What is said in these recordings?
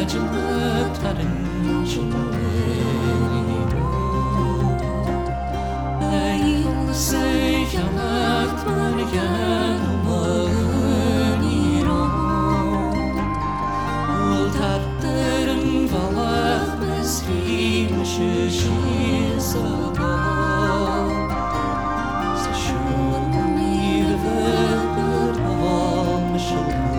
acılıkların çınlarıyla Eğilse yanaklar yanmalıyla Ul tatların valak bezgin şişir sabah Saşun yıvır almış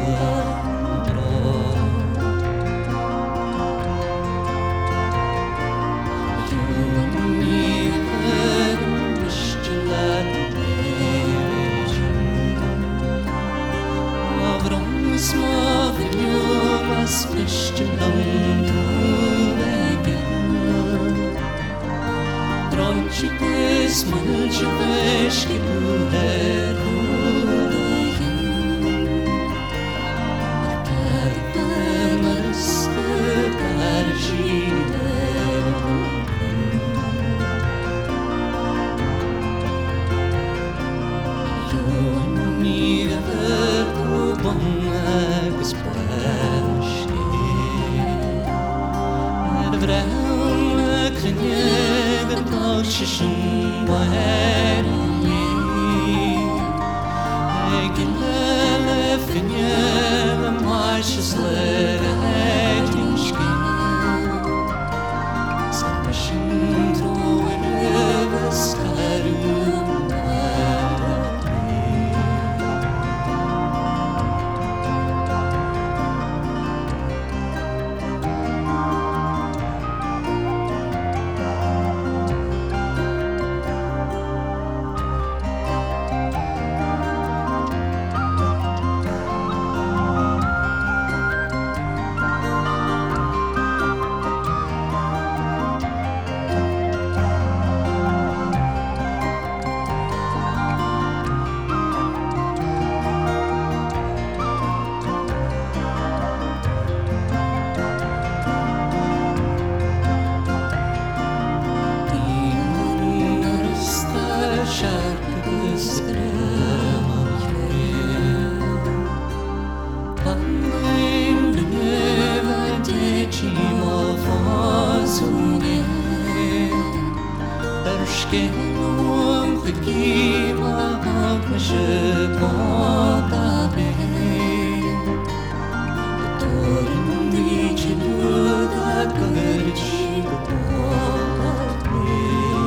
Drączyłeś męczyłeś górę Tarpem arysty tarżile Joni werdu bonek splaśnie Wręcz nie Şişin bayerli Egilele finye maşızları etmişki Sen başın troğunu veskarım Erşkenum hükima akışı potabe Torun dicinu da kırçı potabe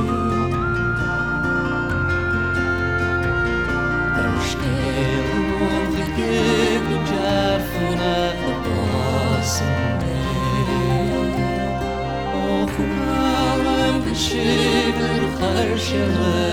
Erşkenum hükima carfuna kapasını Okumalım kışıdır karşılığı